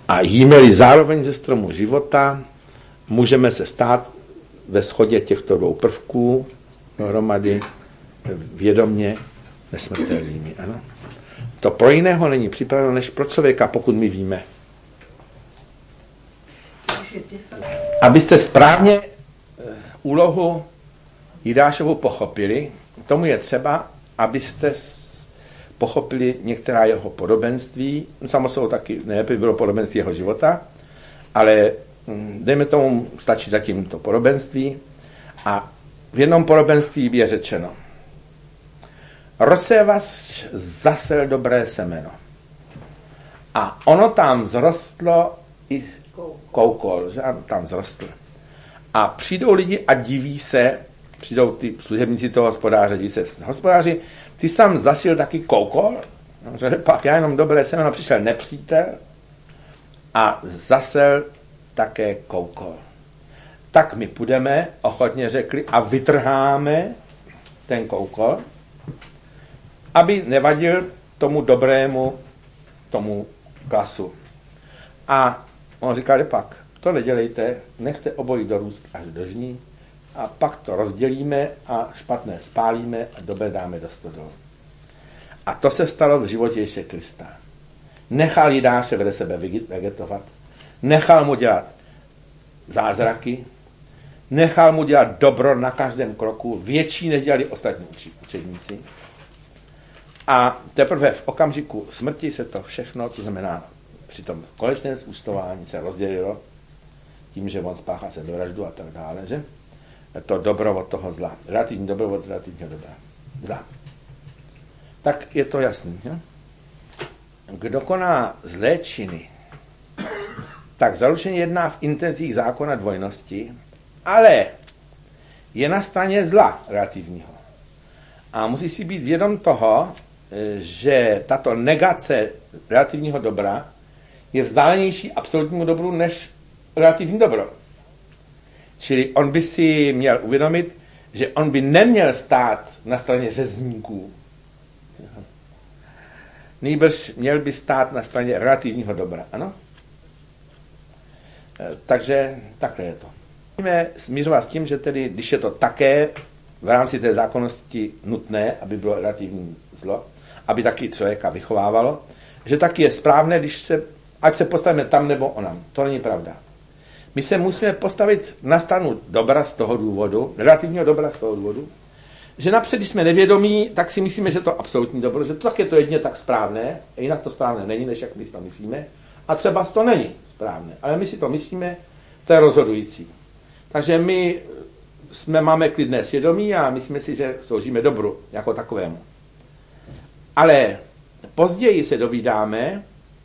A jíme-li zároveň ze stromu života, můžeme se stát ve shodě těchto dvou prvků dohromady vědomě nesmrtelnými. Ano? To pro jiného není připraveno než pro člověka, pokud my víme. Abyste správně úlohu Jidášovu pochopili, tomu je třeba, abyste pochopili některá jeho podobenství. Samo jsou taky, nejlepší bylo podobenství jeho života, ale dejme tomu, stačí zatím to podobenství. A v jednom podobenství je řečeno: rozsévač zasel dobré semeno. A ono tam vzrostlo i koukol, že tam vzrostl. A přijdou lidi a diví se, přijdou ty služebníci toho hospodáře, diví se hospodáři, ty sám zasil taky koukol? Že pak já jenom dobré semeno, přišel nepřítel a zasel také koukol. Tak my půjdeme, ochotně řekli, a vytrháme ten koukol, aby nevadil tomu dobrému, tomu klasu. A on říkal, že pak to nedělejte, nechte obojí dorůst až do žní a pak to rozdělíme a špatné spálíme a dobré dáme do stodoly. A to se stalo v životě Ježíše Krista. Nechal Jidáše vedle sebe vegetovat, nechal mu dělat zázraky, nechal mu dělat dobro na každém kroku, větší než dělali ostatní učedníci. A teprve v okamžiku smrti se to všechno, to znamená při tom konečném zúčtování, se rozdělilo tím, že on spáchá sebevraždu a tak dále, že? To dobro od toho zla. Relativní dobro od relativního dobra. Zla. Tak je to jasný. Ne? Kdo koná zlé činy, tak zaručeně jedná v intenzích zákona dvojnosti, ale je na straně zla relativního. A musí si být vědom toho, že tato negace relativního dobra je vzdálenější absolutnímu dobru než relativní dobro. Čili on by si měl uvědomit, že on by neměl stát na straně řezníků. Nýbrž měl by stát na straně relativního dobra. Ano? Takže takhle je to. Musíme smířovat s tím, že tedy, když je to také v rámci té zákonnosti nutné, aby bylo relativní zlo, aby taky člověka vychovávalo, že taky je správné, ať se postavíme tam nebo onam. To není pravda. My se musíme postavit na stranu dobra z toho důvodu, relativního dobra z toho důvodu, že napřed, když jsme nevědomí, tak si myslíme, že to je absolutní dobro, že to tak je to jedině tak správné, jinak to správné není, než jak my si to myslíme, a třeba to není správné, ale my si to myslíme, to je rozhodující. Takže my máme klidné svědomí a myslíme si, že sloužíme dobru jako takovému. Ale později se dovídáme,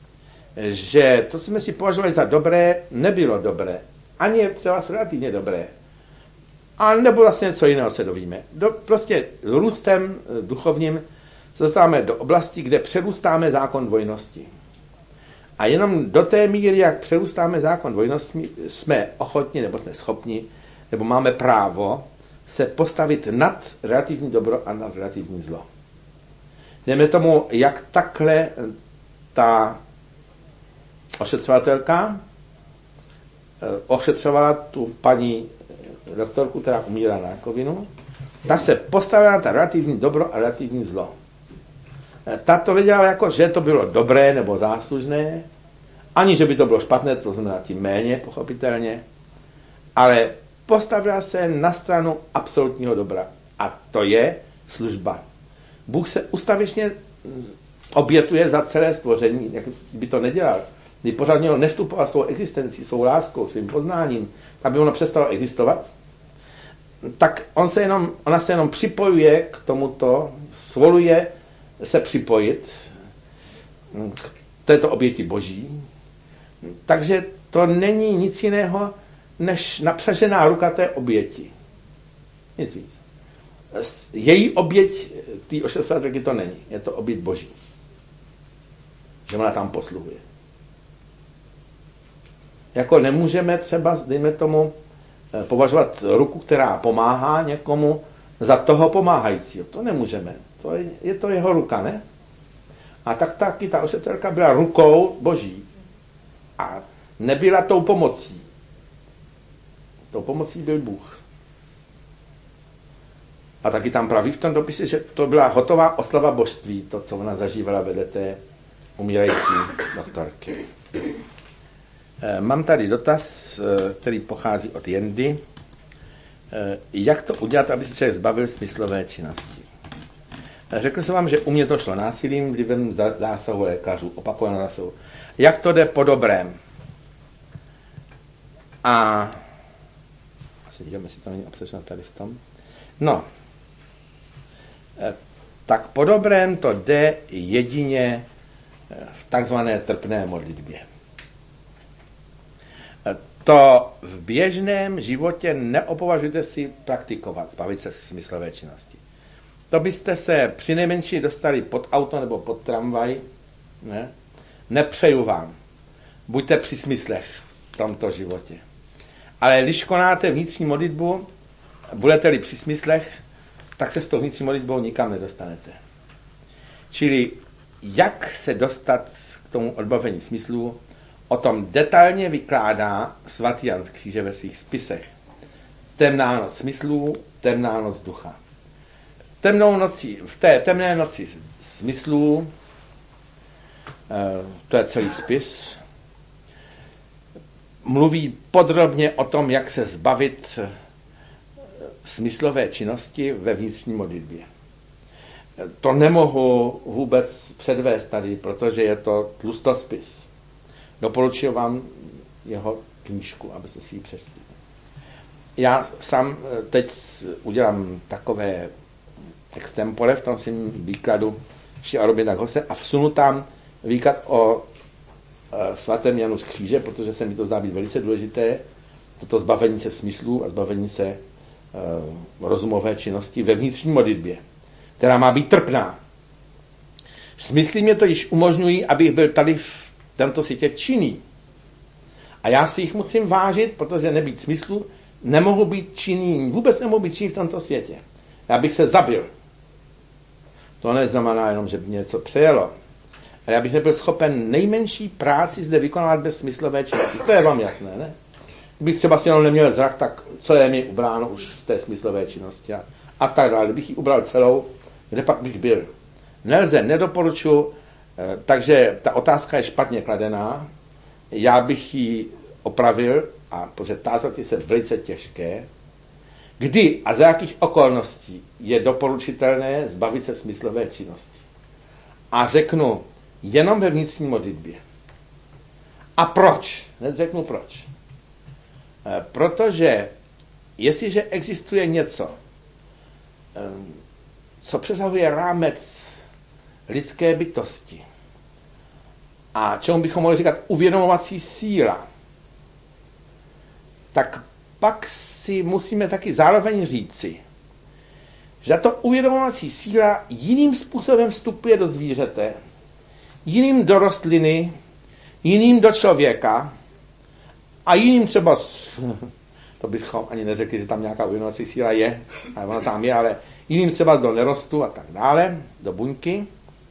že to, co jsme si považovali za dobré, nebylo dobré. Ani třeba relativně dobré. A nebo vlastně něco jiného se dovíme. Prostě růstem duchovním se dostáváme do oblasti, kde přerůstáme zákon dvojnosti. A jenom do té míry, jak přerůstáme zákon dvojnosti, jsme ochotni, nebo jsme schopni, nebo máme právo se postavit nad relativní dobro a nad relativní zlo. Dejme tomu, jak takhle ta ošetřovatelka ošetřovala tu paní doktorku, která umírá na rakovinu, ta se postavila na ta relativní dobro a relativní zlo. Ta to nedělala jako, že to bylo dobré nebo záslužné, ani že by to bylo špatné, to znamená tím méně, pochopitelně, ale postavila se na stranu absolutního dobra. A to je služba. Bůh se ustavičně obětuje za celé stvoření, jak by to nedělal. Kdyby pořád mělo nevstupovat svou existencí, svou láskou, svým poznáním, aby ono přestalo existovat, tak ona se jenom připojuje k tomuto, svoluje se připojit k této oběti boží. Takže to není nic jiného, než napřažená ruka té oběti. Nic víc. Její oběť, té ošetřovatelky to není. Je to oběť boží. Že ona tam posluhuje. Jako nemůžeme třeba, dejme tomu, považovat ruku, která pomáhá někomu, za toho pomáhajícího. To nemůžeme. Je to jeho ruka, ne? A tak taky ta ošetřovatelka byla rukou boží. a nebyla tou pomocí. Tou pomocí byl Bůh. A taky tam praví v tom dopise, že to byla hotová oslava božství, to, co ona zažívala vedle té umírající doktorky. Mám tady dotaz, který pochází od Jendy. Jak to udělat, aby se člověk zbavil smyslové činnosti? Řekl jsem vám, že u mě to šlo násilím, vlivem zásahu lékařů, opakovaného zásahu. Jak to jde po dobrém? A asi díváme, jestli to není obsaženo tady v tom. No, tak po dobrém to jde jedině v takzvané trpné modlitbě. To v běžném životě neopovažujte si praktikovat, zbavit se smyslové činnosti. To byste se přinejmenší dostali pod auto nebo pod tramvaj. Ne? Nepřeju vám. Buďte při smyslech v tomto životě. Ale když konáte vnitřní modlitbu, budete-li při smyslech, tak se s tou vnitřní modlitbou nikam nedostanete. Čili jak se dostat k tomu odbavení smyslů, o tom detailně vykládá svatý Jan z Kříže ve svých spisech. Temná noc smyslů, temná noc ducha. V té temné noci smyslů, to je celý spis, mluví podrobně o tom, jak se zbavit smyslové činnosti ve vnitřní modlitbě. To nemohu vůbec předvést tady, protože je to tlustospis. Doporučuji vám jeho knížku, abyste si ji přečetli. Já sám teď udělám takové extempore v tom svým výkladu Šiarobina Hose a vsunu tam výklad o svatém Janu z Kříže, protože se mi to zdá být velice důležité, toto zbavení se smyslů a zbavení se rozumové činnosti ve vnitřní modlitbě, která má být trpná. Smysly mě to již umožňují, abych byl tady v tomto světě činný. A já si jich musím vážit, protože nebýt smyslu, nemohu být činný, vůbec nemohu být činný v tomto světě. Já bych se zabil. To neznamená jenom, že by mě něco přejelo. Ale já bych nebyl schopen nejmenší práci zde vykonávat bez smyslové činnosti. To je vám jasné, ne? Kdybych třeba si jenom neměl zrak, tak co je mi ubráno už z té smyslové činnosti a tak dále. Kdybych ji ubral celou, kde pak bych byl? Nelze, nedoporučuji, takže ta otázka je špatně kladená. Já bych ji opravil, a protože tázat je se velice těžké, kdy a za jakých okolností je doporučitelné zbavit se smyslové činnosti. A řeknu jenom ve vnitřní modlitbě. A proč? Hned řeknu proč. Protože jestliže existuje něco, co přesahuje rámec lidské bytosti a čemu bychom mohli říkat uvědomovací síla, tak pak si musíme taky zároveň říci, že to uvědomovací síla jiným způsobem vstupuje do zvířete, jiným do rostliny, jiným do člověka a jiným třeba, to bychom ani neřekli, že tam nějaká uvědomovací síla je, ale ona tam je, ale jiným třeba do nerostu a tak dále, do buňky.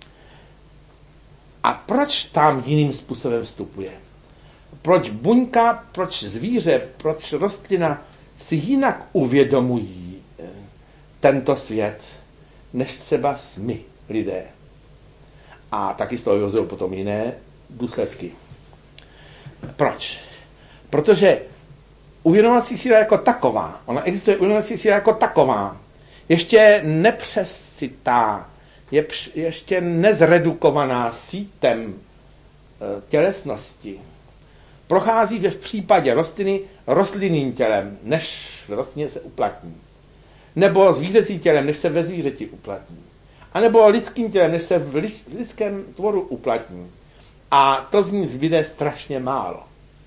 A proč tam jiným způsobem vstupuje? Proč buňka, proč zvíře, proč rostlina si jinak uvědomují tento svět, než třeba my, lidé. A taky z toho vyvozují potom jiné důsledky. Proč? Protože uvědomovací síla jako taková, ona existuje uvědomovací síla jako taková, ještě nepřesytá, je ještě nezredukovaná sítem tělesnosti. Prochází v případě rostliny rostlinným tělem, než v rostlině se uplatní. Nebo zvířecím tělem, než se ve zvířeti uplatní. A nebo lidským tělem, než se v lidském tvoru uplatní. A to z ní zbyde strašně málo.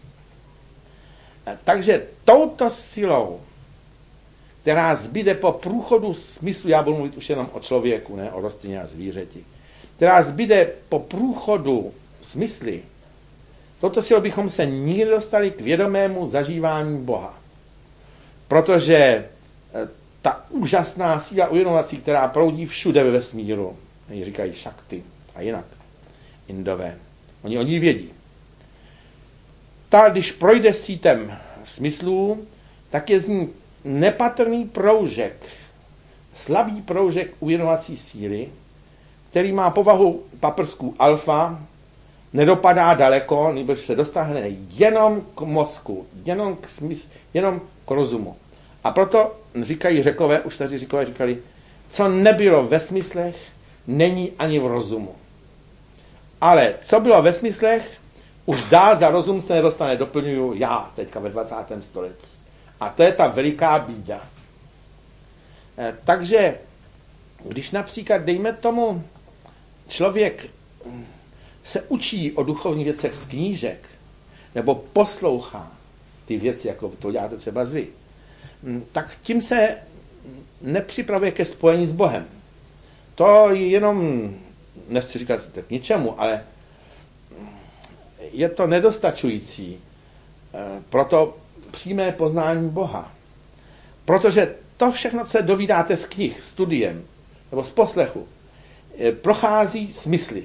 Takže touto silou, která zbyde po průchodu smyslu, já budu mluvit už jenom o člověku, ne o rostlině a zvířeti, která zbyde po průchodu smysly, touto silou bychom se nikdy dostali k vědomému zažívání Boha. Protože ta úžasná síla uvědomovací, která proudí všude ve vesmíru, oni říkají šakty a jinak, Indové, oni vědí. ta, když projde sítem smyslů, tak je z ní nepatrný proužek, slabý proužek uvědomovací síly, který má povahu paprsků alfa, nedopadá daleko, nebo se dostane jenom k mozku, jenom k rozumu. A proto říkají Řekové, už staří Řekové říkali, co nebylo ve smyslech, není ani v rozumu. Ale co bylo ve smyslech, už dál za rozum se nedostane, doplňuju já teďka ve 20. století. A to je ta veliká bída. Takže, když například, dejme tomu, člověk se učí o duchovních věcech z knížek, nebo poslouchá ty věci, jako to děláte třeba vy, tak tím se nepřipravuje ke spojení s Bohem. To je jenom, nechci říkat k ničemu, ale je to nedostačující pro to přímé poznání Boha. Protože to všechno, co dovídáte z knih, studiem nebo z poslechu, prochází smysly.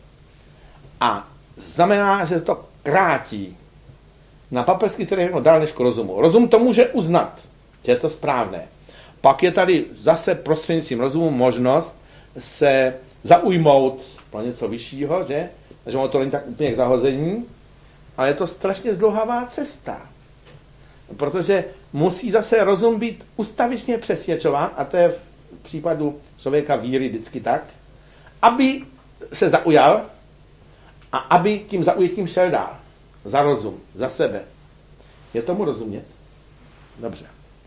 A znamená, že to krátí na paprsky, které je dál než k rozumu. Rozum to může uznat, že je to správné. Pak je tady zase prostřednictvím rozumu možnost se zaujmout pro něco vyššího, že ono to není tak úplně k zahození, ale je to strašně zdlouhavá cesta. Protože musí zase rozum být ustavičně přesvědčován, a to je v případu člověka víry vždycky tak, aby se zaujal a aby tím zaujetím šel dál. Za rozum, za sebe. Je tomu rozumět? Dobře.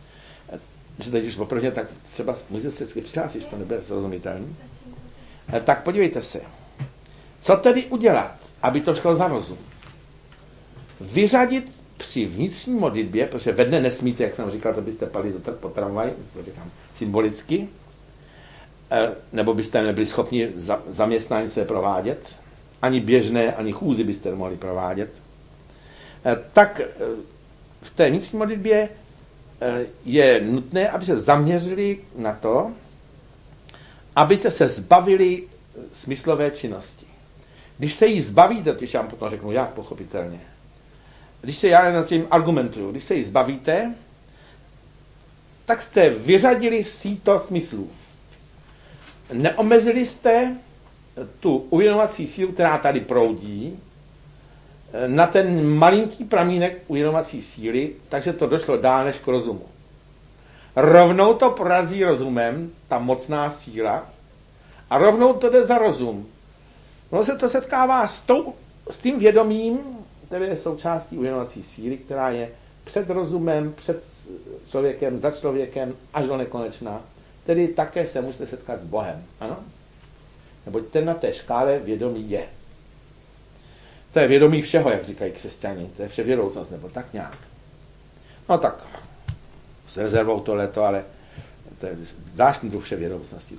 Že teď už poprvé, tak třeba můžete se vždycky přihlásit, to nebude srozumitelný. Tak podívejte se. Co tedy udělat, aby to šlo za rozum? Vyřadit při vnitřní modlitbě, protože ve dne nesmíte, jak jsem říkal, to byste pali po tramvaj, symbolicky, nebo byste nebyli schopni zaměstnání se provádět, ani běžné, ani chůzy byste nemohli provádět, tak v té vnitřní modlitbě je nutné, aby se zaměřili na to, abyste se zbavili smyslové činnosti. Když se jí zbavíte, když já vám potom řeknu, jak pochopitelně, když se já nad tím argumentuju, když se jí zbavíte, tak jste vyřadili síto smyslů. Neomezili jste tu uvědomovací sílu, která tady proudí, na ten malinký pramínek uvědomovací síly, takže to došlo dál než k rozumu. Rovnou to porazí rozumem, ta mocná síla, a rovnou to jde za rozum. No se to setkává s tím vědomím, které je součástí uvědomovací síly, která je před rozumem, před člověkem, za člověkem, až do nekonečna. Tedy také se musíte setkat s Bohem. Ano? Neboť ten na té škále vědomí je. To je vědomí všeho, jak říkají křesťani. To je vševědoucnost, nebo tak nějak. No tak, s rezervou tohleto, ale to je zvláštní druh vševědoucnosti.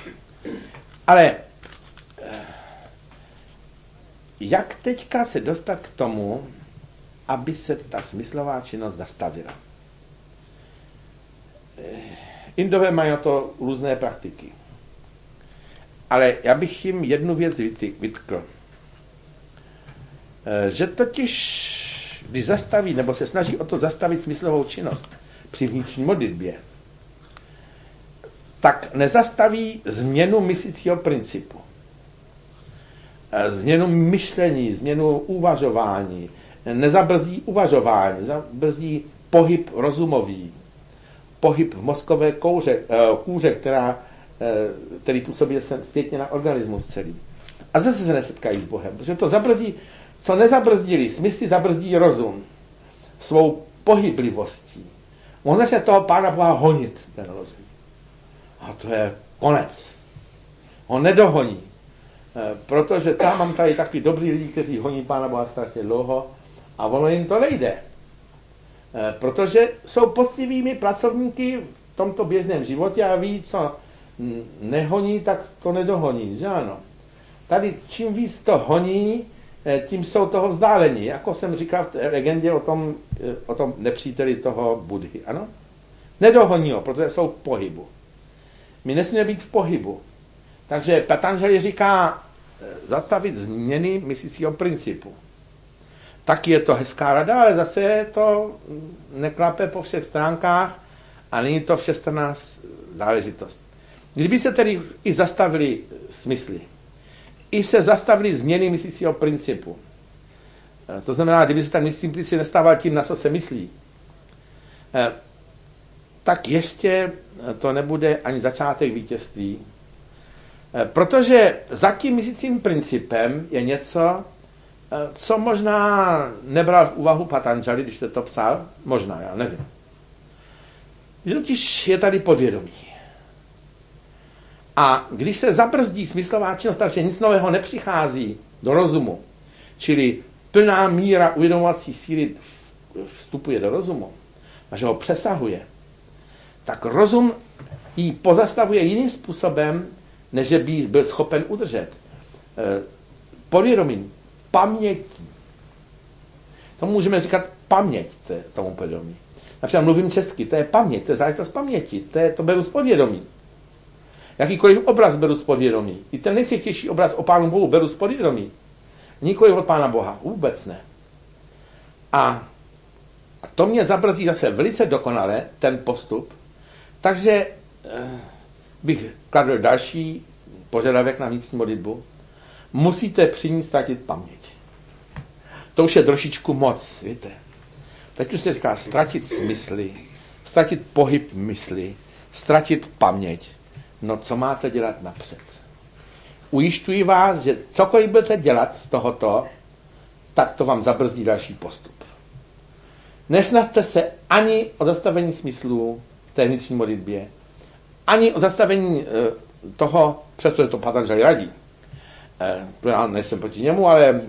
Ale jak teďka se dostat k tomu, aby se ta smyslová činnost zastavila? Indové mají na to různé praktiky. Ale já bych jim jednu věc vytkl. Že totiž, když zastaví, nebo se snaží o to zastavit smyslovou činnost při vnitřní modlitbě, tak nezastaví změnu myslícího principu. Změnu myšlení, změnu uvažování, nezabrzdí uvažování, zabrzdí pohyb rozumový, pohyb v mozkové kůře, který působí zpětně na organismus celý. A zase se nesetkají s Bohem, protože to zabrzdí, co nezabrzdili, smysly zabrzdí rozum svou pohyblivostí. On začne toho Pána Boha honit, ten rozum. A to je konec. On nedohoní. Protože tam mám tady takový dobrý lidi, kteří honí Pána Boha strašně dlouho a ono jim to nejde. Protože jsou poctivými pracovníky v tomto běžném životě a ví, co nehoní, tak to nedohoní, že ano. Tady čím víc to honí, tím jsou toho vzdálení. Jako jsem říkal v té legendě o tom nepříteli toho Budhy, ano? Nedohoní ho, protože jsou v pohybu. My nesmíme být v pohybu. Takže Patanžali říká zastavit změny myslícího principu. taky je to hezká rada, ale zase to neklape po všech stránkách a není to všestranná záležitost. Kdyby se tedy i zastavili smysly, i se zastavili změny myslícího principu, to znamená, kdyby se ten myslící princip nestával tím, na co se myslí, tak ještě to nebude ani začátek vítězství. Protože za tím myslícím principem je něco, co možná nebral v úvahu Patanjali, když to psal, možná, já nevím. Že totiž je tady podvědomí. A když se zabrzdí smyslová činnost, takže nic nového nepřichází do rozumu, čili plná míra uvědomovací síly vstupuje do rozumu, a že ho přesahuje, tak rozum ji pozastavuje jiným způsobem, než by byl schopen udržet. Podvědomím, pamětí. Tomu můžeme říkat paměť tomu podvědomí. Například mluvím česky, to je paměť, to je záležitost paměti, to beru z podvědomí. Jakýkoliv obraz beru z podvědomí. I ten nejsvětější obraz o Pánu Bohu beru z podvědomí. Nikoliv od Pána Boha, vůbec ne. A to mě zabrzdí zase velice dokonale, ten postup, takže bych kladl další požadavek na vnitřní modlitbu. Musíte při ní ztratit paměť. To už je trošičku moc, víte. Teď už se říká ztratit smysly, ztratit pohyb mysli, ztratit paměť. No co máte dělat napřed? Ujišťuji vás, že cokoliv budete dělat z tohoto, tak to vám zabrzdí další postup. Nesnažte se ani o zastavení smyslů v té vnitřní modlitbě, ani o zastavení toho, přestože to Patanjali radí. Já nejsem proti němu, ale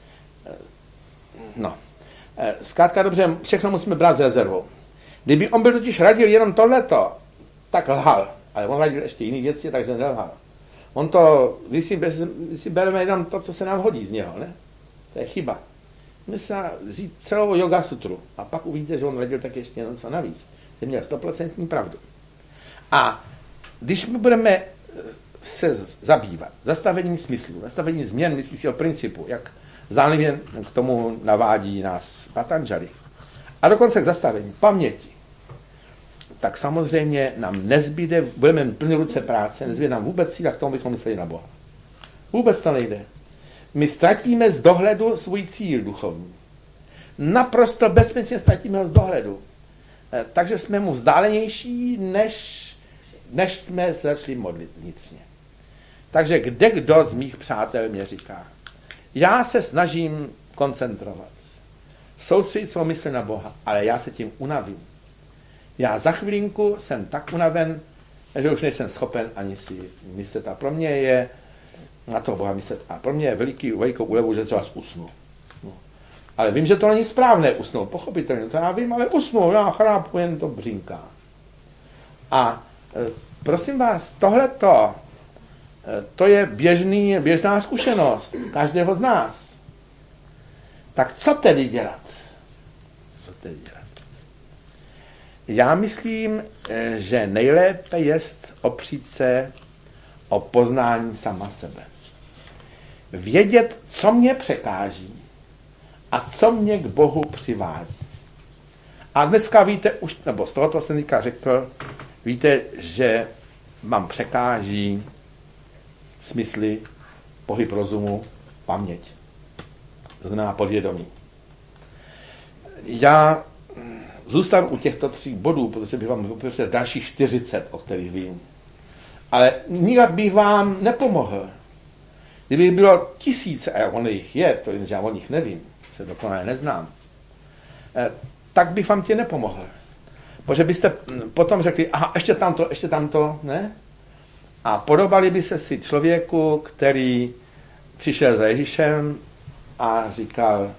zkrátka dobře, všechno musíme brát s rezervou. Kdyby on byl totiž radil jenom tohleto, tak lhal. Ale on radil ještě jiný věci, takže nelhal. On to, když si bereme jenom to, co se nám hodí z něho, ne? To je chyba. Musíme vzít celou yoga sutru a pak uvidíte, že on radil tak ještě něco navíc. Že měl 100% pravdu. A když my budeme se zabývat zastavením smyslu, zastavením změn myslícího principu, jak zálivě k tomu navádí nás Patanjali, a dokonce k zastavení paměti, tak samozřejmě nám nezbyde, budeme mít plně ruce práce, nezbyde nám vůbec síla k tomu, bychom mysleli na Boha. Vůbec to nejde. My ztratíme z dohledu svůj cíl duchovní. Naprosto bezpečně ztratíme ho z dohledu. Takže jsme mu vzdálenější, než jsme začali modlit vnitřně. Takže kdo z mých přátel mě říká, já se snažím koncentrovat, soustředit svou mysl na Boha, ale já se tím unavím. Já za chvilinku jsem tak unaven, že už nejsem schopen ani si myslet. A pro mě je na to Boha myslet. A pro mě je velikou úlevu, že třeba usnu. No. Ale vím, že to není správné usnout. Pochopitelně, to já vím, ale usnu. Já chrápu, jen to břinká. A prosím vás, tohleto, to je běžná zkušenost každého z nás. Tak co tedy dělat? Já myslím, že nejlépe jest opřít se o poznání sama sebe. Vědět, co mě překáží a co mě k Bohu přivádí. A dneska víte už, nebo z tohoto jsem teďka řekl, víte, že vám překáží smysly, pohyb rozumu, paměť. To znamená podvědomí. Já zůstanu u těchto 3 bodů, protože bych vám poprosil dalších 40, o kterých vím. Ale nijak bych vám nepomohl. Kdyby bylo 1000, a on jich je, to já o nich nevím, se dokonale neznám, tak bych vám tě nepomohl. Protože byste potom řekli, aha, ještě tamto, ne? A podobali by se si člověku, který přišel za Ježíšem a říkal,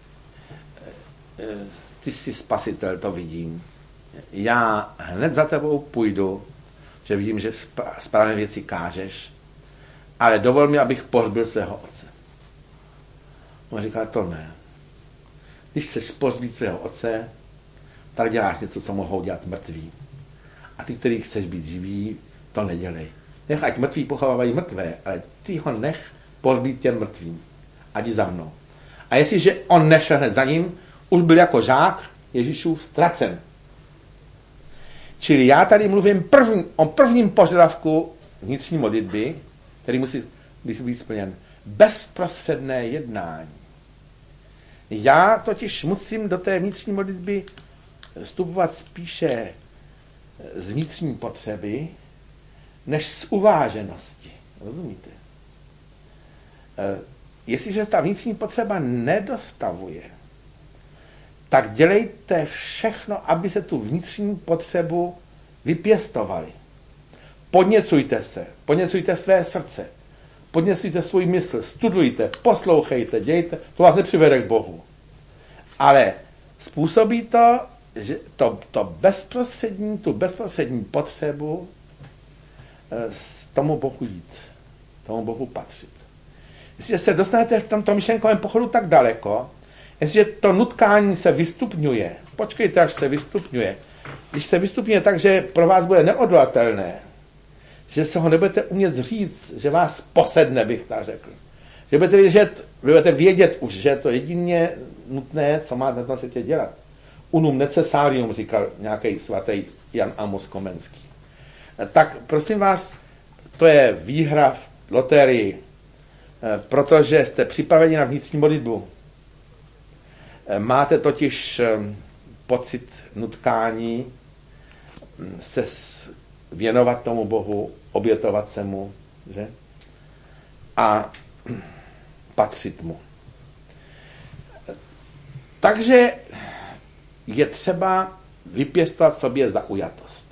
ty jsi spasitel, to vidím. Já hned za tebou půjdu, že vidím, že správné věci kážeš, ale dovol mi, abych pohřbil svého otce. On říká, to ne. Když chceš pohřbít svého otce, tak děláš něco, co mohou dělat mrtví. A ty, který chceš být živý, to nedělej. Nech, ať mrtví pochovávají mrtvé, ale ty ho nech pohřbít těm mrtvým. Ať za mnou. A jestliže on nešel hned za ním, už byl jako žák Ježíšův ztracen. Čili já tady mluvím o prvním požadavku vnitřní modlitby, který musí být splněn. Bezprostředné jednání. Já totiž musím do té vnitřní modlitby vstupovat spíše z vnitřní potřeby, než z uváženosti. Rozumíte? Jestliže ta vnitřní potřeba nedostavuje, tak dělejte všechno, aby se tu vnitřní potřebu vypěstovali. Podněcujte své srdce, podněcujte svůj mysl, studujte, poslouchejte, dějte, to vás nepřivede k Bohu. Ale způsobí to, že tu bezprostřední potřebu tomu Bohu jít, tomu Bohu patřit. Jestliže se dostanete v tomto myšlenkovém pochodu tak daleko, jestliže to nutkání se vystupňuje, počkejte, až se vystupňuje. Když se vystupňuje tak, že pro vás bude neodolatelné, že se ho nebudete umět říct, že vás posedne, bych tak řekl. Že budete vědět už, že je to jedině nutné, co máte na tom světě dělat. Unum necessarium, říkal nějaký svatý Jan Amos Komenský. Tak prosím vás, to je výhra v loterii, protože jste připraveni na vnitřní modlitbu. Máte totiž pocit nutkání se věnovat tomu Bohu, obětovat se mu, že? A patřit mu. Takže je třeba vypěstovat v sobě zaujatost.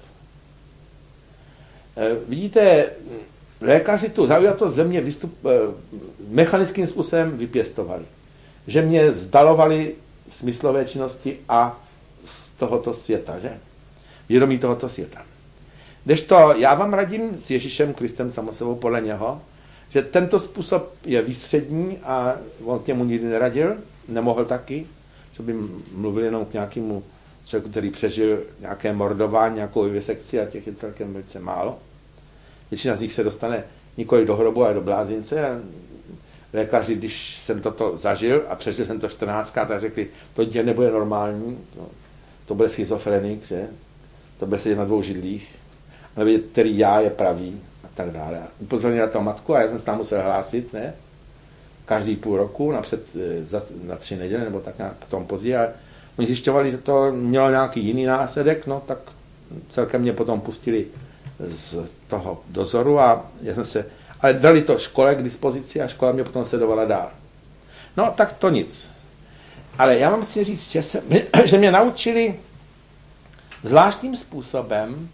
Vidíte, lékaři tu zaujatost ve mně mechanickým způsobem vypěstovali. Že mě vzdalovali smyslové činnosti a z tohoto světa, že? Vědomí tohoto světa. Kdežto já vám radím s Ježíšem Kristem samosebou podle něho, že tento způsob je výstřední a on k němu nikdy neradil, nemohl taky, že by mluvil jenom k nějakému člověku, který přežil nějaké mordování, nějakou vivisekci a těch je celkem velice málo. Většina z nich se dostane nikoli do hrobu, ale do blázince. A lékaři, když jsem toto zažil a přežil jsem to 14krát, tak řekli, to dítě nebude normální, to bude schizofrenik, že? To bude sedět na dvou židlích, ale vědět, který já je pravý a tak dále. Upozornil na to matku a já jsem se tam musel hlásit, ne? Každý půl roku, na 3 neděle, nebo tak nějak potom později. A oni zjišťovali, že to mělo nějaký jiný následek, no tak celkem mě potom pustili z toho dozoru a já jsem se, ale dali to škole k dispozici a škola mě potom sledovala dál. No tak to nic. Ale já vám chci říct, že mě naučili zvláštním způsobem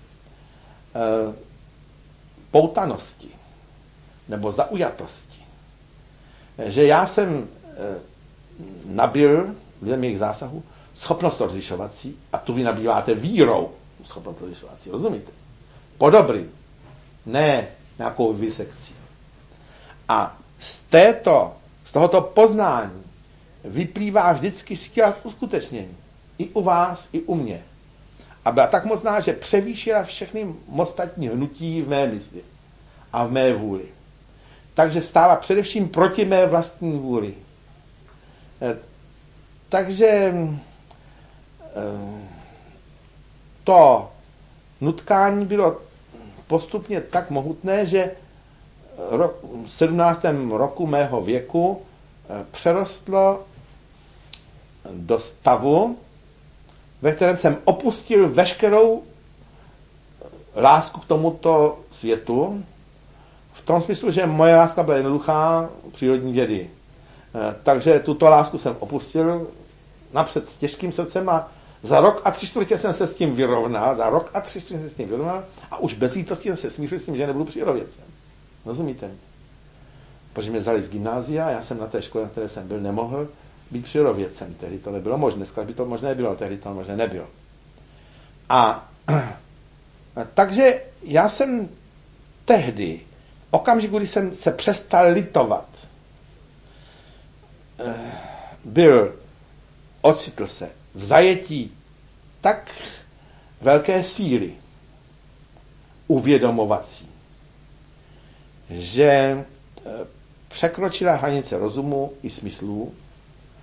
poutanosti nebo zaujatosti. Že já jsem nabyl během jejich zásahu schopnost rozlišovací a tu vy nabýváte vírou schopnost rozlišovací, rozumíte? Po dobrý, ne nějakou vivisekcí. A z tohoto poznání vyplývá vždycky síla k uskutečnění. I u vás, i u mě. A byla tak mocná, že převýšila všechny ostatní hnutí v mé mysli a v mé vůli. Takže stála především proti mé vlastní vůli. Takže to nutkání bylo postupně tak mohutné, že v 17. roku mého věku přerostlo do stavu, ve kterém jsem opustil veškerou lásku k tomuto světu, v tom smyslu, že moje láska byla jednoduchá, přírodní vědy. Takže tuto lásku jsem opustil napřed s těžkým srdcem a za rok a 3/4 jsem se s tím vyrovnal, a už bez lítosti jsem se smířil s tím, že nebudu přírodovědcem. Rozumíte mi? Protože mě vzali z gymnázia, já jsem na té škole, na které jsem byl, nemohl být přírodovědcem. Tehdy to nebylo možné, dneska by to možné bylo, tehdy to možné nebylo. A takže já jsem tehdy, okamžiku, kdy jsem se přestal litovat, ocitl se v zajetí tak velké síly uvědomovací, že překročila hranice rozumu i smyslů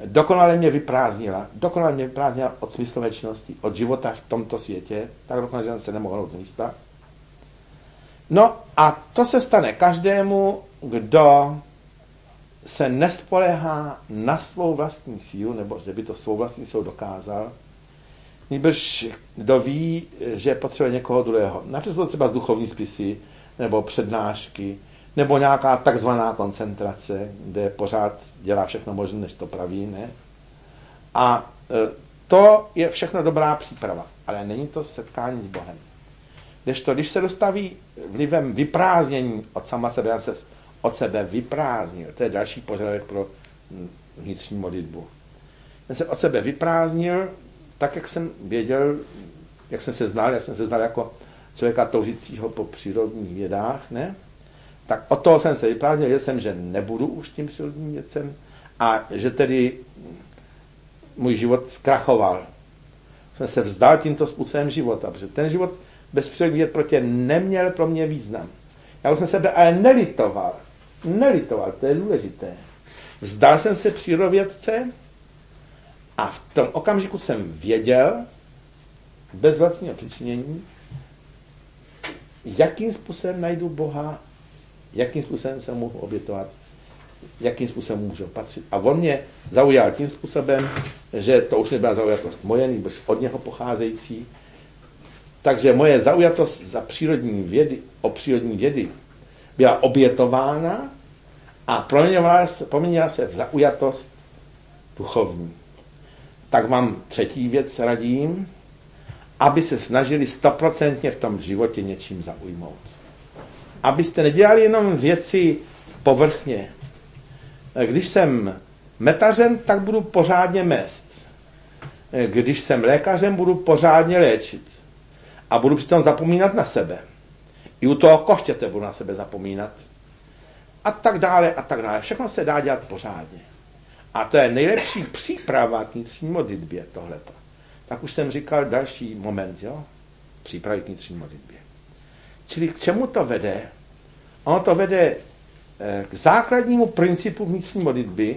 dokonale mě vyprázdnila od smyslové činnosti, od života v tomto světě, tak dokonale, že se nemohl z místa. No a to se stane každému, kdo se nespoléhá na svou vlastní sílu, nebo že by to svou vlastní sílu dokázal, nýbrž kdo ví, že potřebuje někoho druhého. Například třeba duchovní spisy, nebo přednášky, nebo nějaká takzvaná koncentrace, kde pořád dělá všechno možné, než to praví, ne? A to je všechno dobrá příprava, ale není to setkání s Bohem. Když se dostaví vlivem vyprázdnění od sama sebe, já se od sebe vyprázdnil, to je další požadavek pro vnitřní modlitbu. Ten se od sebe vyprázdnil, tak, jak jsem věděl, jak jsem se znal jako člověka toužícího po přírodních vědách, ne? Tak od toho jsem se vyprázdnil, věděl jsem, že nebudu už tím přírodním vědcem a že tedy můj život zkrachoval. Jsem se vzdal tímto způsobem života, protože ten život bez přírodních věd proti neměl pro mě význam. Já už jsem sebe ale nelitoval, to je důležité. Vzdal jsem se přírodovědce a v tom okamžiku jsem věděl, bez vlastního přičinění, jakým způsobem najdu Boha, jakým způsobem se mohu obětovat, jakým způsobem můžu patřit. A on mě zaujal tím způsobem, že to už nebyla zaujatost moje, nýbrž od něho pocházející. Takže moje zaujatost za přírodní vědy byla obětována a proměnila se v zaujatost duchovní. Tak vám třetí věc radím, aby se snažili 100% v tom životě něčím zaujmout. Abyste nedělali jenom věci povrchně. Když jsem metařem, tak budu pořádně mést. Když jsem lékařem, budu pořádně léčit. A budu přitom zapomínat na sebe. I u toho koštěte budu na sebe zapomínat. A tak dále, a tak dále. Všechno se dá dělat pořádně. A to je nejlepší příprava k vnitřní modlitbě, tohleto. Tak už jsem říkal další moment, jo? Přípravy k vnitřní modlitbě. Čili k čemu to vede? Ono to vede k základnímu principu vnitřní modlitby,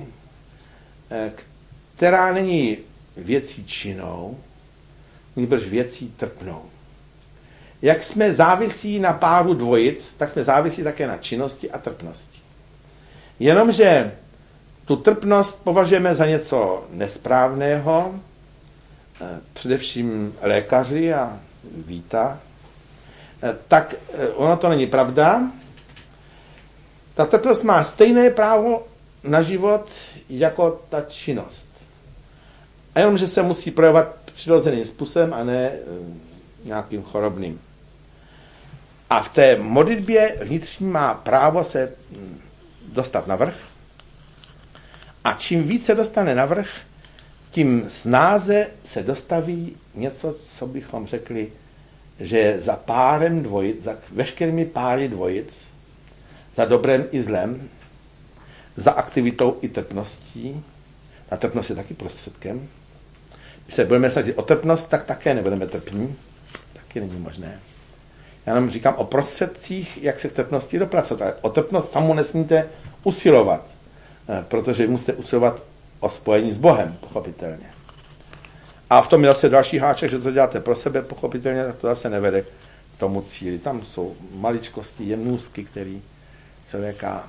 která není věcí činnou, nýbrž věcí trpnou. Jak jsme závisí na páru dvojic, tak jsme závisí také na činnosti a trpnosti. Jenomže tu trpnost považujeme za něco nesprávného, především lékaři a Víta, tak ono to není pravda. Ta trpnost má stejné právo na život jako ta činnost. A jenom, že se musí projevovat přirozeným způsobem a ne nějakým chorobným. A v té modlitbě vnitřní má právo se dostat na vrch. A čím více dostane na vrch, tím snáze se dostaví něco, co bychom řekli, že je za párem dvojic, za veškerými páry dvojic, za dobrem i zlem, za aktivitou i trpností. Ta trpnost je taky prostředkem. Když se budeme snažit o trpnost, tak také nebudeme trpní. Taky není možné. Já jenom říkám o prostředcích, jak se k trpnosti dopracovat. Ale o trpnost samu nesmíte usilovat, protože musíte usilovat o spojení s Bohem, pochopitelně. A v tom je zase další háček, že to děláte pro sebe, pochopitelně, tak to zase nevede k tomu cíli. Tam jsou maličkosti, jemnůstky, které člověka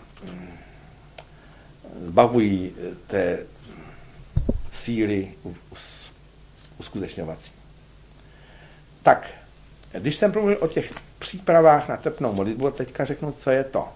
zbavují té síly uskutečňovací. Tak, když jsem mluvil o těch přípravách na trpnou modlitbu, teďka řeknu, co je to.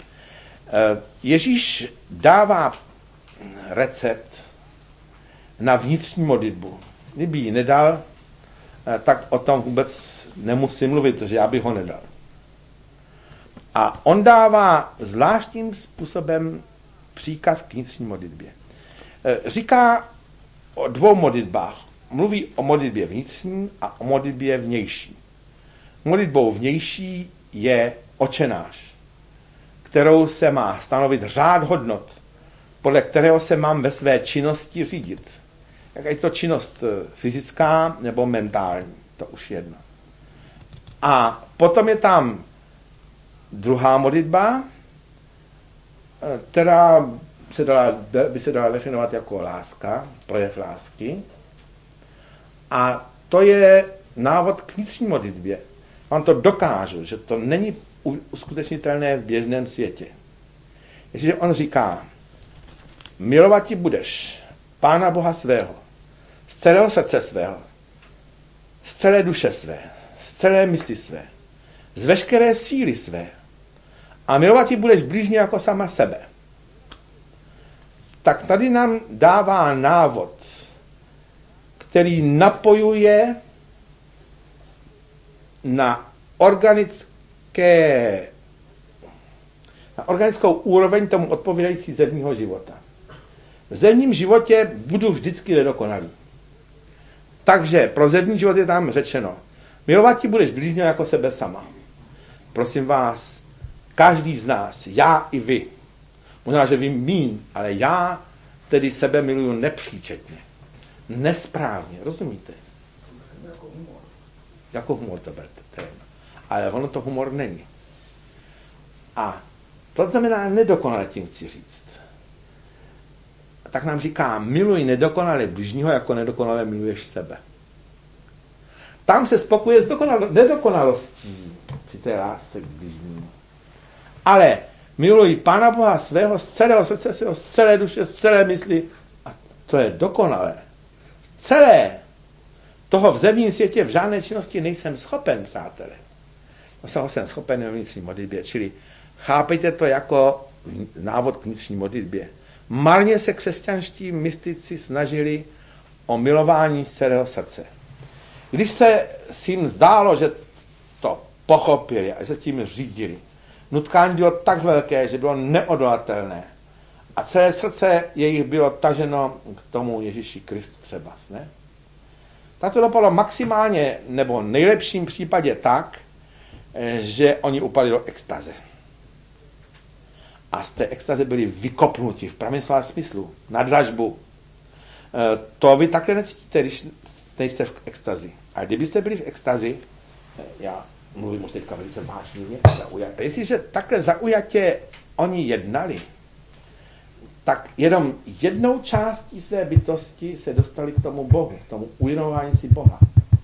Ježíš dává recept na vnitřní modlitbu. Kdyby ji nedal, tak o tom vůbec nemusím mluvit, protože já bych ho nedal. A on dává zvláštním způsobem příkaz k vnitřní modlitbě. Říká o dvou modlitbách. Mluví o modlitbě vnitřní a o modlitbě vnější. Modlitbou vnější je Otče náš, kterou se má stanovit řád hodnot, podle kterého se mám ve své činnosti řídit. Jak je to činnost fyzická nebo mentální, to už jedno. A potom je tam druhá modlitba, která by se dala definovat jako láska, projev lásky. A to je návod k vnitřní modlitbě. On to dokážu, že to není uskutečnitelné v běžném světě. Jestliže on říká, milovat ti budeš Pána Boha svého, z celého srdce svého, z celé duše své, z celé mysli své, z veškeré síly své a milovat ti budeš blížně jako sama sebe. Tak tady nám dává návod, který napojuje na organickou úroveň tomu odpovídající zemního života. V zemním životě budu vždycky nedokonalý. Takže pro zemní život je tam řečeno, milovat ti budeš blížně jako sebe sama. Prosím vás, každý z nás, já i vy, možná, že vy míň, ale já tedy sebe miluju nepříčetně. Nesprávně, rozumíte? Jako humor to berte. Ale ono to humor není. A to znamená nedokonale, tím chci říct. Tak nám říká, miluj nedokonale bližního, jako nedokonale miluješ sebe. Tam se spokuje s nedokonalostí při té lásce k bližnímu. Ale miluj Pána Boha svého z celého srdce svého, z celé duše, z celé mysli. A to je dokonalé. Celé toho v zemním světě v žádné činnosti nejsem schopen, přátelé. No, jsem schopen ve vnitřní modlitbě. Čili chápejte to jako návod k vnitřní modlitbě. Marně se křesťanští mystici snažili o milování z celého srdce. Když se s jim zdálo, že to pochopili a že se tím řídili, nutkání bylo tak velké, že bylo neodolatelné. A celé srdce jejich bylo taženo k tomu Ježíši Kristu třeba. Ne? Tak to dopadlo maximálně, nebo v nejlepším případě tak, že oni upadli do extaze. A z té extaze byli vykopnuti v pravém slova smyslu, na dražbu. To vy takhle necítíte, když nejste v extazi. A kdybyste byli v extazi, já mluvím už teďka velice vážně, zaujatě. Jestliže takhle zaujatě oni jednali, tak jenom jednou částí své bytosti se dostali k tomu Bohu, k tomu uvědomování si Boha.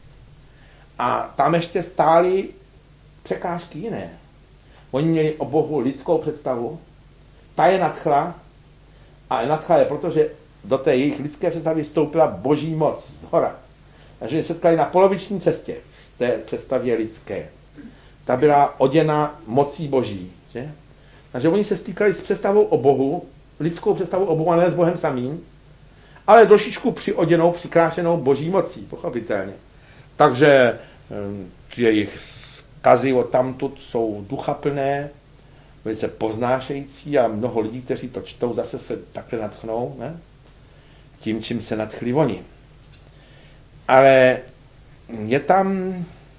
A tam ještě stály překážky jiné. Oni měli o Bohu lidskou představu, ta je nadchla, a nadchla je proto, že do té jejich lidské představy vstoupila boží moc z hora. Takže je setkali na poloviční cestě z té představě lidské. Ta byla oděna mocí boží. Že? Takže oni se stýkali s představou o Bohu, lidskou představou o Bohu, a ne s Bohem samým, ale trošičku přioděnou, přikrášenou boží mocí, pochopitelně. Takže jejich zkazy odtamtud jsou duchaplné, velice poznášející a mnoho lidí, kteří to čtou, zase se takhle nadchnou, ne? Tím, čím se nadchli oni. Ale je tam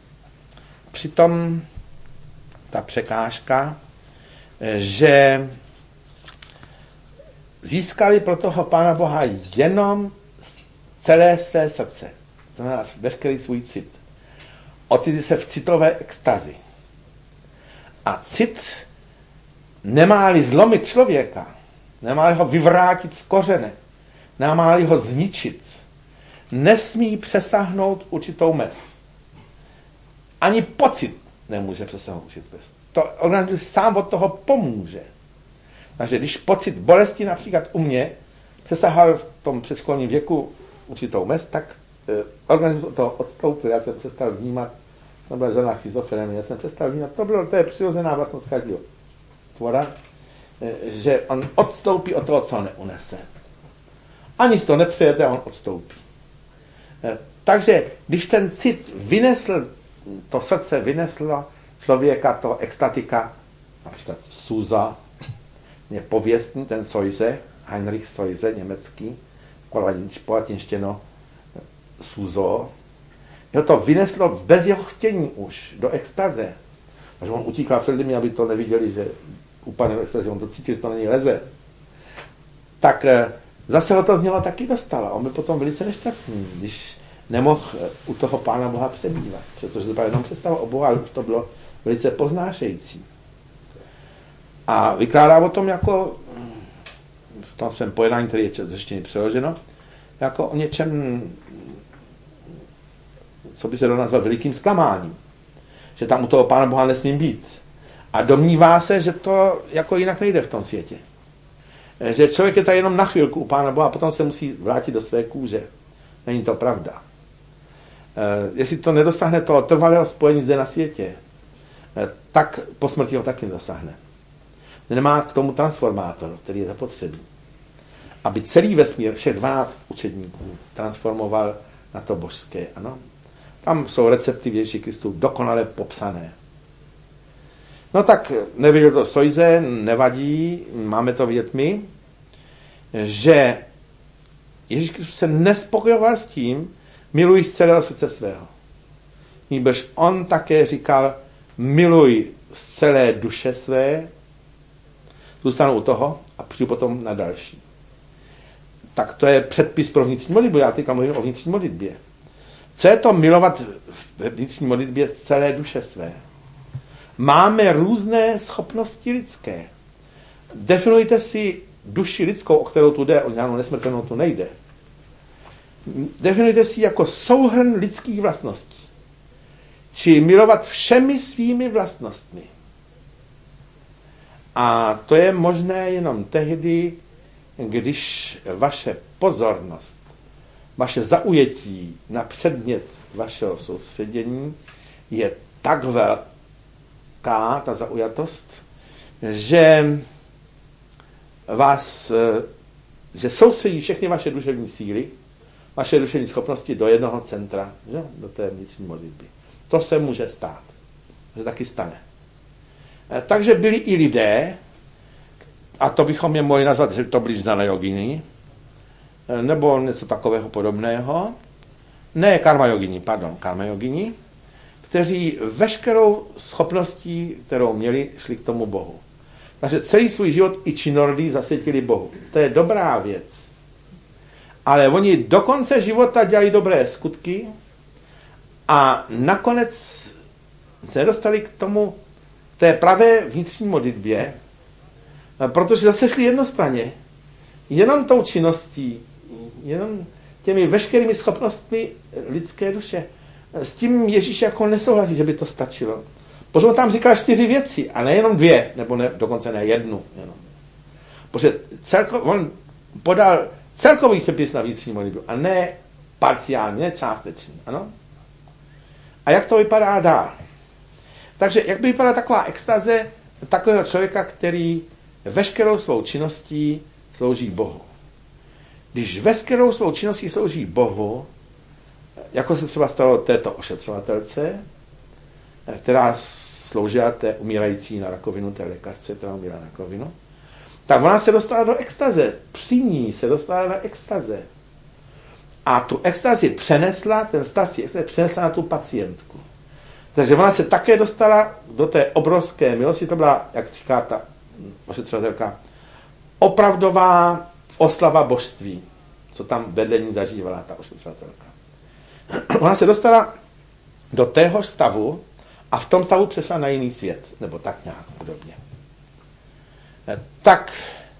přitom ta překážka, že získali pro toho Pána Boha jenom celé své srdce, znamená veškerý svůj cit. Ocitli se v citové extazi. A cit nemá-li zlomit člověka, nemá-li ho vyvrátit z kořene, nemá-li ho zničit, nesmí přesáhnout určitou mez. Ani pocit nemůže přesáhnout určitou mez. To organismus sám od toho pomůže. Takže když pocit bolesti například u mě přesahal v tom předškolním věku určitou mez, tak organismus od toho odstoupil. Já jsem přestal vnímat, to byla žádná schizofrenie, já jsem přestal vnímat, to je přirozená vlastnost každého tvora, že on odstoupí od toho, co on neunese. Ani si to nepřejete, on odstoupí. Takže když ten cit vynesl, to srdce vyneslo člověka, toho extatika, například Suza, je pověstný, ten Soise, Heinrich Soise, německý, po latinštěno Suzo, jeho to vyneslo bez jeho chtění už do extaze. Takže on utíkal před lidmi, aby to neviděli, že upadne do extaze, on to cítil, že to není leze. Tak zase ho to z něho taky dostalo. On byl potom velice nešťastný, když nemohl u toho Pána Boha přebývat, protože to byla jenom představa o Boha, ale už to bylo velice poznášející. A vykládá o tom jako v tom svém pojednání, který je češtiny přeloženo, jako o něčem, co by se dalo nazvat velikým zklamáním. Že tam u toho Pána Boha nesmím být. A domnívá se, že to jako jinak nejde v tom světě. Že člověk je tady jenom na chvilku u Pána Boha a potom se musí vrátit do své kůže. Není to pravda. Jestli to nedosáhne toho trvalého spojení zde na světě, tak po smrti ho taky nedosáhne. Nemá k tomu transformátor, který je zapotřebí. Aby celý vesmír, všech 12 učedníků, transformoval na to božské. Ano? Tam jsou recepty v Ježíši Kristu dokonale popsané. No tak nevěděl to Sojze, nevadí, máme to vidět my, že Ježíš Kristus se nespokojoval s tím, miluj z celého srdce svého. Nýbrž on také říkal, miluj z celé duše své, zůstanu u toho a přijdu potom na další. Tak to je předpis pro vnitřní modlitbu, já teďka mluvím o vnitřní modlitbě. Co je to milovat ve vnitřní modlitbě z celé duše své? Máme různé schopnosti lidské. Definujte si duši lidskou, o kterou tu jde, o žádnou nesmrtelnou tu nejde. Definujte si jako souhrn lidských vlastností. Či milovat všemi svými vlastnostmi. A to je možné jenom tehdy, když vaše pozornost, vaše zaujetí na předmět vašeho soustředění je tak velká, ta zaujatost, že že soustředí všechny vaše duševní síly, vaše duševní schopnosti do jednoho centra, že? Do té vnitřní modlitby. To se může stát. To se taky stane. Takže byli i lidé, a to bychom je mohli nazvat, že to byli znané jogini, nebo něco takového podobného. Ne karma jogini, kteří veškerou schopností, kterou měli, šli k tomu Bohu. Takže celý svůj život i činorodý zasvětili Bohu. To je dobrá věc. Ale oni do konce života dělají dobré skutky a nakonec se nedostali k tomu, té pravé vnitřní modlitbě, protože zase šli jednostranně. Jenom tou činností, jenom těmi veškerými schopnostmi lidské duše. S tím Ježíš jako nesouhlasí, že by to stačilo. Protože on tam říkal 4 věci, a nejenom 2, nebo dokonce ne 1. Jenom. Protože on podal celkový přepis na vnitřní modlitbu, a ne parciálně, částečně. Ano? A jak to vypadá dál? Takže jak by vypadala taková extaze takového člověka, který veškerou svou činností slouží Bohu. Když veškerou svou činností slouží Bohu, jako se třeba stalo této ošetřovatelce, která sloužila té umírající na rakovinu, té lékařce, která umírá na rakovinu, tak ona se dostala do extaze. Při ní se dostala do extaze. A tu extazi přenesla, ten stav si extazi přenesla na tu pacientku. Takže ona se také dostala do té obrovské milosti, to byla, jak říká ta ošetřovatelka, opravdová oslava božství, co tam vedle ní zažívala ta ošetřovatelka. Ona se dostala do téhož stavu a v tom stavu přešla na jiný svět, nebo tak nějak podobně. Tak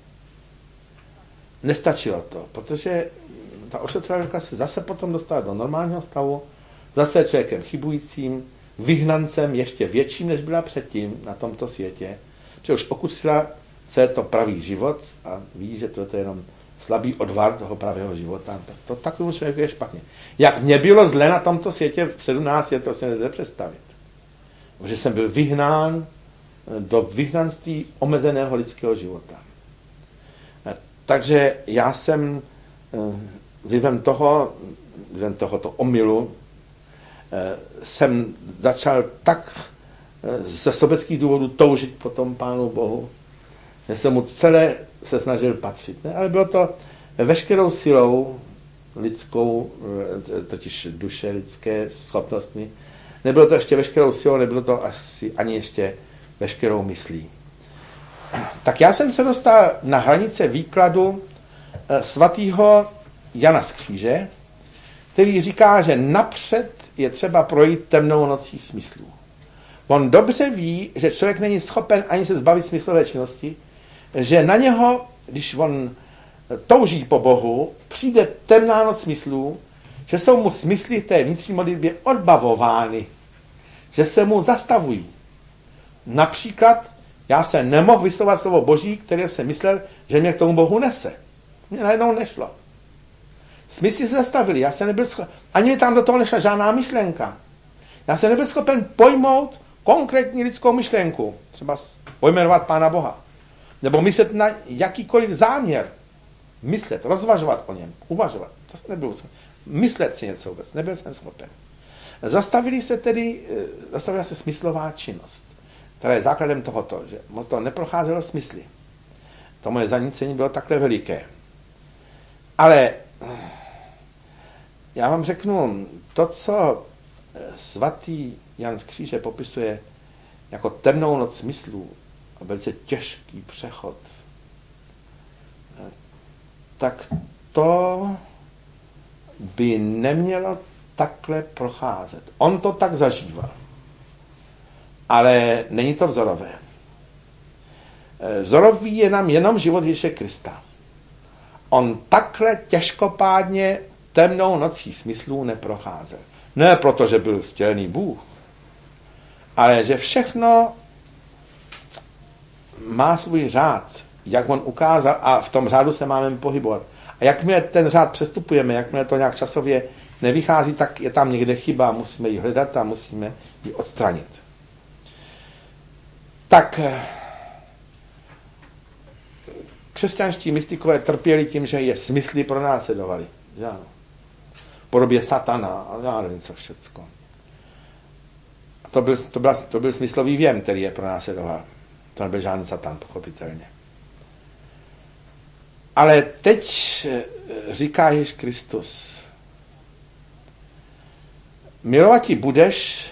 nestačilo to, protože ta ošetřovatelka se zase potom dostala do normálního stavu, zase člověkem chybujícím, vyhnancem ještě větším, než byla předtím na tomto světě, že už okusila celé to pravý život a ví, že to je jenom slabý odvar toho pravého života, tak to takovému člověku je špatně. Jak mě bylo zle na tomto světě v 17 let, to se nedá představit. Protože jsem byl vyhnán do vyhnanství omezeného lidského života. Takže já jsem vlivem tohoto omylu jsem začal tak ze sobeckých důvodů toužit po tom Pánu Bohu, že jsem mu celé se snažil patřit. Ne? Ale bylo to veškerou silou lidskou, totiž duše lidské schopnostmi. Nebylo to ještě veškerou silou, nebylo to asi ani ještě veškerou myslí. Tak já jsem se dostal na hranice výkladu svatého Jana z Kříže, který říká, že napřed je třeba projít temnou nocí smyslů. On dobře ví, že člověk není schopen ani se zbavit smyslové činnosti, že na něho, když on touží po Bohu, přijde temná noc smyslů, že jsou mu smysly v té vnitřní modlitbě odbavovány, že se mu zastavují. Například já se nemohl vyslovovat slovo Boží, které jsem myslel, že mě k tomu Bohu nese. Mně najednou nešlo. Smysly se zastavili, já se nebyl schopen, ani tam do toho nešla žádná myšlenka. Já se nebyl schopen pojmout konkrétní lidskou myšlenku, třeba pojmenovat Pána Boha, nebo myslet na jakýkoliv záměr, myslet, rozvažovat o něm, uvažovat, to jsem nebyl schopen. Myslet si něco vůbec, nebyl jsem schopen. Zastavila se smyslová činnost, která je základem tohoto, že moc to neprocházelo smysly. To moje zanícení bylo takhle veliké. Ale já vám řeknu, to, co svatý Jan z Kříže popisuje jako temnou noc smyslů a velice těžký přechod, tak to by nemělo takhle procházet. On to tak zažíval. Ale není to vzorové. Vzorový je nám jenom život Ježíše Krista. On takhle těžkopádně temnou nocí smyslů neprocházel. Ne proto, že byl vtělený Bůh, ale že všechno má svůj řád, jak on ukázal, a v tom řádu se máme pohybovat. A jakmile ten řád přestupujeme, jakmile to nějak časově nevychází, tak je tam někde chyba, musíme ji hledat a musíme ji odstranit. Tak křesťanští mystikové trpěli tím, že je smysly pronásledovali. V podobě satana a já nevím co všecko. To byl smyslový věm, který je pronásledoval. To nebyl žádný satan, pochopitelně. Ale teď říká Ježíš Kristus, milovati budeš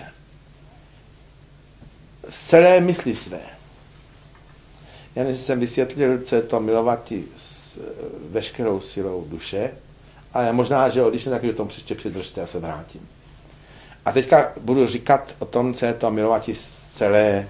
z celé mysli své. Já než jsem vysvětlil, co je to milovati s veškerou silou duše, ale možná, že když ne, tak o tom příště přidržte, já se vrátím. A teďka budu říkat o tom, co je to milovati z celé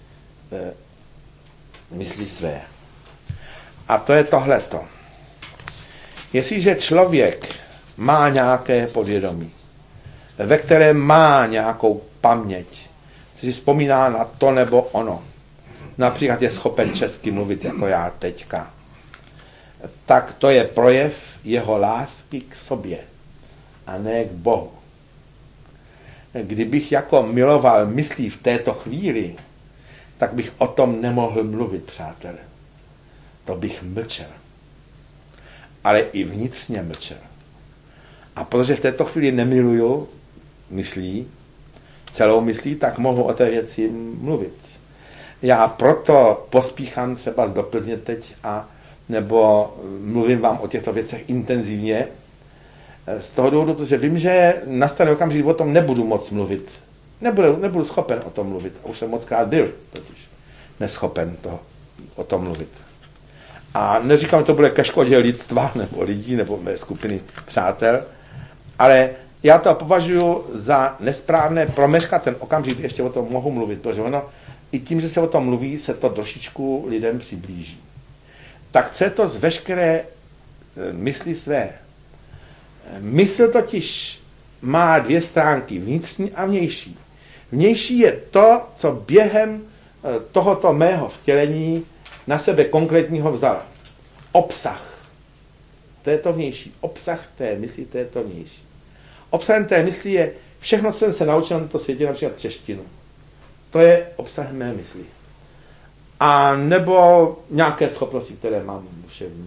mysli své. A to je tohleto. Jestliže člověk má nějaké podvědomí, ve kterém má nějakou paměť, si vzpomíná na to nebo ono, například je schopen česky mluvit jako já teďka, tak to je projev jeho lásky k sobě a ne k Bohu. Kdybych jako miloval myslí v této chvíli, tak bych o tom nemohl mluvit, přátelé. To bych mlčel. Ale i vnitřně mlčel. A protože v této chvíli nemiluju myslí, celou myslí, tak mohu o té věci mluvit. Já proto pospíchám třeba do Plzně teď nebo mluvím vám o těchto věcech intenzivně, z toho důvodu, protože vím, že nastane okamžik, kdy o tom nebudu moc mluvit. Nebudu schopen o tom mluvit. A už jsem mockrát byl totiž neschopen o tom mluvit. A neříkám, že to bude ke škodě lidstva, nebo lidí, nebo mé skupiny přátel, ale já to považuji za nesprávné promeškat ten okamžik, kdy ještě o tom mohu mluvit, protože ono, i tím, že se o tom mluví, se to trošičku lidem přiblíží. Tak chce to z veškeré mysli své. Mysl totiž má dvě stránky, vnitřní a vnější. Vnější je to, co během tohoto mého vtělení na sebe konkrétního vzala. Obsah. To je to vnější. Obsah té mysli, to je to vnější. Obsahem té mysli je všechno, co jsem se naučil na tomto světě, například češtinu. To je obsah mé mysli. A nebo nějaké schopnosti, které mám duševní.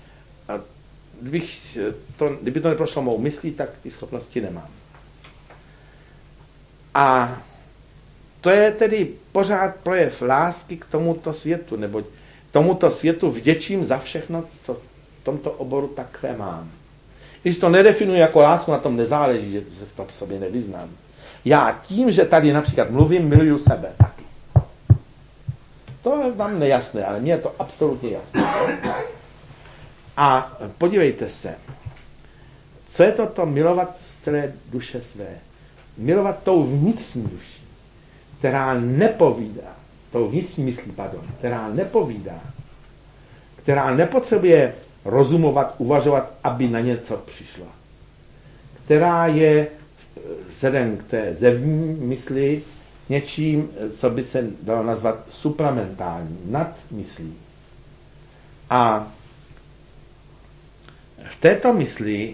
Kdyby to neprošlo mou myslí, tak ty schopnosti nemám. A to je tedy pořád projev lásky k tomuto světu, neboť tomuto světu vděčím za všechno, co v tomto oboru takhle mám. Když to nedefinuji jako lásku, na tom nezáleží, že se v tom sobě nevyznám. Já tím, že tady například mluvím, miluju sebe taky. To je vám nejasné, ale mně je to absolutně jasné. A podívejte se, co je to milovat z celé duše své? Milovat tou vnitřní duší, která nepovídá, která nepovídá, která nepotřebuje rozumovat, uvažovat, aby na něco přišla. Která je vzhledem k té zevní mysli něčím, co by se dalo nazvat supramentální, nadmyslí. A v této mysli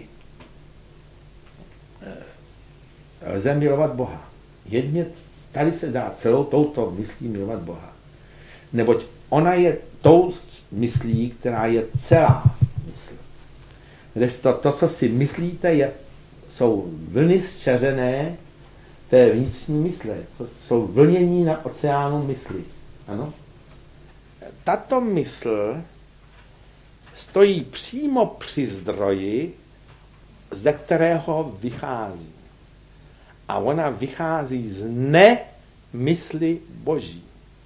lze milovat Boha. Jedně tady se dá celou touto myslí milovat Boha. Neboť ona je tou myslí, která je celá mysl. Kdežto to, co si myslíte, jsou vlny zčařené té vnitřní mysle. To jsou vlnění na oceánu mysli. Ano? Tato mysl stojí přímo při zdroji, ze kterého vychází. A ona vychází z nemysli Boží.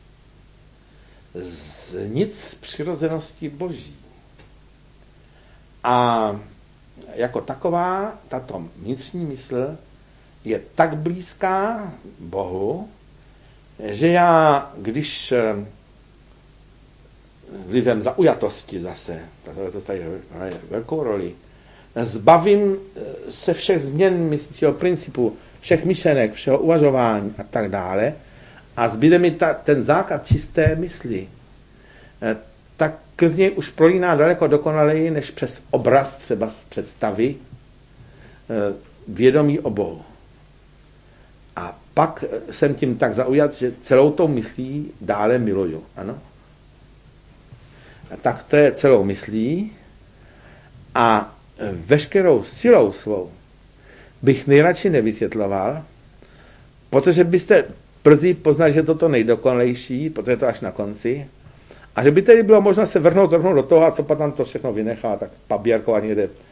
Z nic přirozenosti Boží. A jako taková tato vnitřní mysl je tak blízká Bohu, že já, když vlivem zaujatosti zase, to tady hraje velkou roli, zbavím se všech změn myslícího principu, všech myšlenek, všeho uvažování a tak dále a zbyde mi ten základ čisté mysli, tak z něj už prolíná daleko dokonaleji než přes obraz třeba z představy vědomí o Bohu. A pak jsem tím tak zaujat, že celou tou myslí dále miluju. Ano? A tak to je celou myslí a veškerou silou svou bych nejradši nevysvětloval, protože byste brzy poznali, že toto nejdokonalejší, protože to až na konci, a že by tedy bylo možno se vrhnout do toho, a co potom to všechno vynechá, tak paběrko a někde